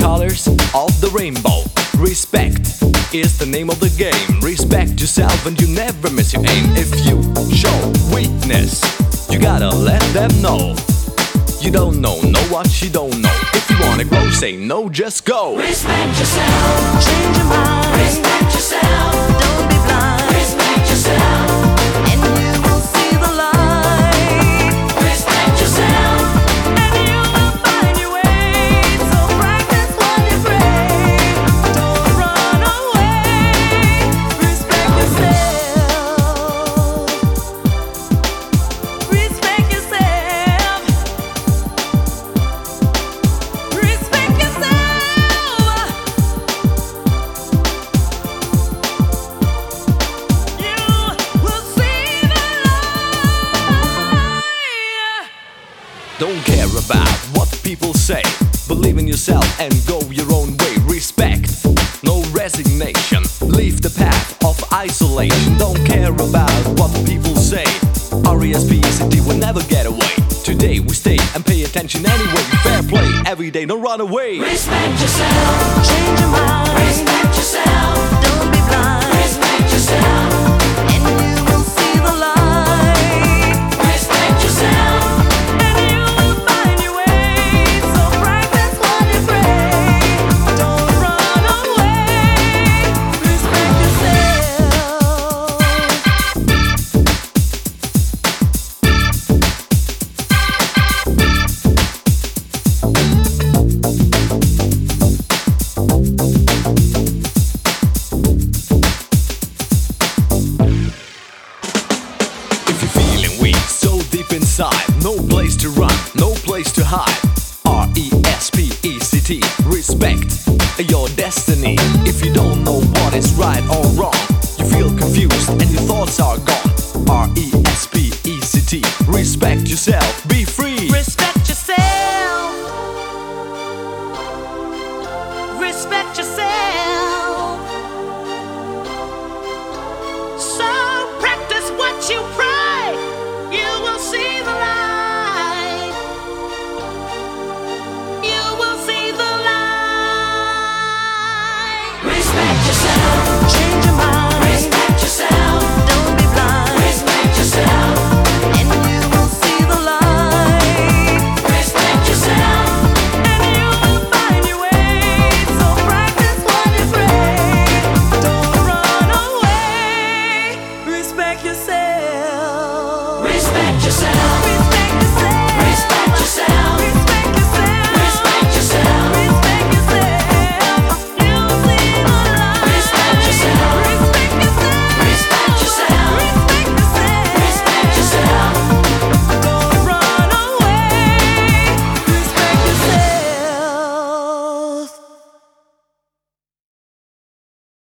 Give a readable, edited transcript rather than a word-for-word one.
colors of the rainbow. Respect is the name of the game. Respect yourself and you never miss your aim. If you show weakness, you gotta let them know. You don't know what you don't know. If you wanna grow, say no, just go. Respect yourself, change your mind. Respect yourself, don't be blind. Respect yourself, and you will see the light. Respect yourself, and you will find your way. So practice what you pray. Don't run away. Respect yourself. Respect yourself. Respect yourself. You will see the light. Don't care about what people say. Believe in yourself and go your own way. Respect, no resignation. Leave the path of isolation. Don't care about what people say. R-E-S-P-E-C-T will never get away. Today we stay and pay attention anyway. Fair play every day, don't run away. Respect yourself, change your mind. Respect yourself, don't be blind. Respect yourself, and you will see the light. Respect yourself, and you will find your way. So practice what you pray. Don't run away. Respect yourself. If you're feeling weak, so deep inside, no place to run, no place to hide. R-E-S-P-E-C-T, respect your destiny. If you don't know what is right or wrong, you feel confused and your thoughts are gone. R-E-S-P-E-C-T, respect yourself, be free. Respect